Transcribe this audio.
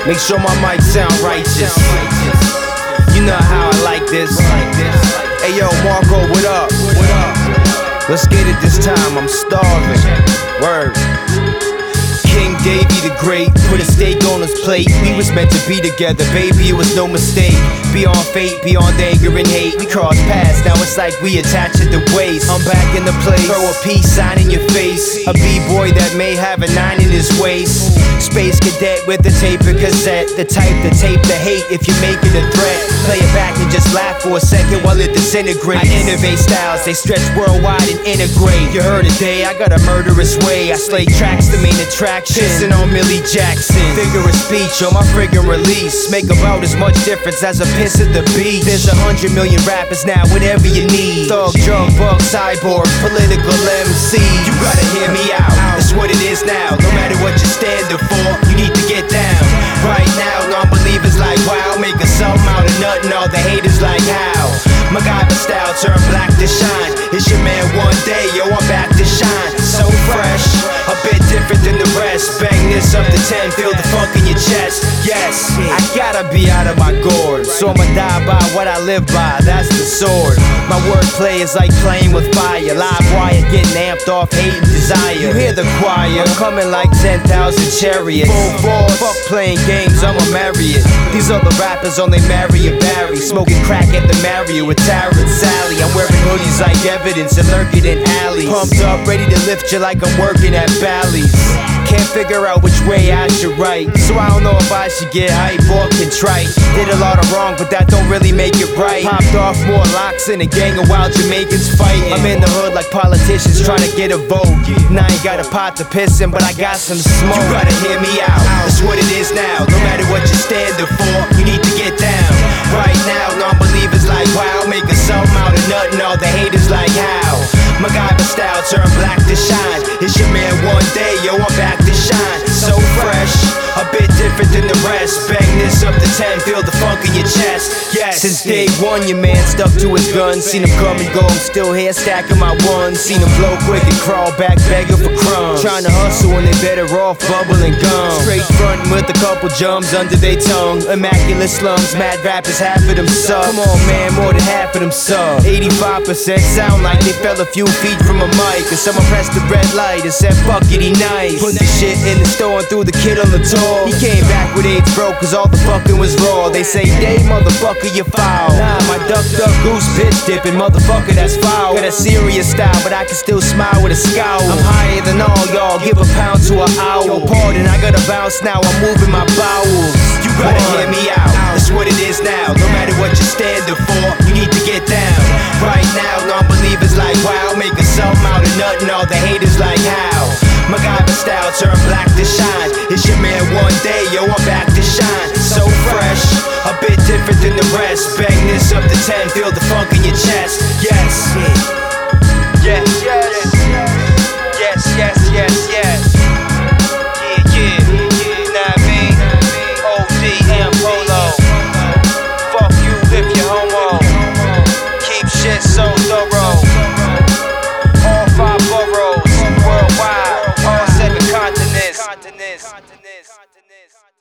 Make sure my mic sound righteous. You know how I like this. Hey yo, Marco, what up? Let's get it this time, I'm starving. Word. King Davey the Great put a steak on his plate. We was meant to be together, baby, it was no mistake. Beyond fate, beyond anger and hate, we crossed paths, now it's like we attached at the waist. I'm back in the place, throw a peace sign in your face. A b-boy that may have a 9 in his waist. Space cadet with a tape and cassette, the type to tape the hate if you make it a threat. Play it back and just laugh for a second while it disintegrates. I innovate styles, they stretch worldwide and integrate. You heard it, day, I got a murderous way. I slay tracks, the main attraction. Pissing on Millie Jackson, figure of speech on my friggin' release. Make about as much difference as a piss at the beach. There's 100 million rappers now, whatever you need. Thug, drug, bug, cyborg, political MC. You gotta hear me out, that's what it is now. No matter what you're standing for, you need to get down. Right now, non-believers like wow, making something out of nothing. All the haters like how MacGyver style turn black to shine. It's your man one day, yo, I'm back to shine. So fresh, a bit different than the rest. Bang this up to 10, feel the funk in your chest. Yes, I gotta be out of my gourd, so I'ma die by what I live by, that's the sword. My wordplay is like playing with fire. Live wire getting amped off hate and desire. You hear the choir, I'm coming like 10,000 chariots. Full force, fuck playing games, I'ma marry it. These other rappers only marry and Barry. Smoking crack at the Mario with Tara and Sally. I'm wearing hoodies like evidence and lurking in alleys. Pumped up, ready to lift you like I'm working at Bally's. Can't figure out which way I should write, so I don't know if I should get hype or contrite. Did a lot of wrong, but that don't really make it right. Popped off more locks in a gang of wild Jamaicans fighting. I'm in the hood like politicians trying to get a vote. And I ain't got a pot to piss in, but I got some smoke. You gotta hear me out, that's what it is now. No matter what you're standing for, you need to get down. Right now, non-believers like wow, making something out of nothing. All the haters like how MacGyver style turn black to shine. It's your man one day, yo, I'm back to shine. So fresh, a bit different than the rest. Bang this up to 10, feel the funk in your chest. Yes, since day one, your man stuck to his gun. Seen him come and go, I'm still here stacking my ones. Seen him blow quick and crawl back begging for crumbs. Trying to hustle when they better off bubbling gum. Straight frontin' with a couple jumps under their tongue. Immaculate slums, mad rappers, half of them suck. Come on man, more than half of them suck. 85% sound like they fell a few feet from a mic. And someone pressed the red light and said fuck it, he nice. Put the shit in the store and threw the kid on the tour. He came back with AIDS broke cause all the fucking was raw. They say, Dave, motherfucker, you foul. Nah, my duck, goose, bitch dipping, motherfucker, that's foul. Got a serious style, but I can still smile with a scowl. I'm higher than all y'all, give a pound to an owl. Yo, pardon, I gotta bounce now, I'm moving my bowels. You gotta hear me out, that's what it is now. No matter what you're standing for, you need to get down. Right now, non-believers like wow, making something out of nothing. All the haters like how MacGyver style turn black to shine. It's your man one day, yo, I'm back to shine. So fresh, a bit different than the rest. Bang this up to 10, feel the funk in your chest. Yes, yes, yes, yes, yes, yes, yes. Yeah, yeah, know what I mean? ODM Polo. Fuck you if you're homo. Keep shit so thorough. All 5 boroughs, worldwide, all 7 continents.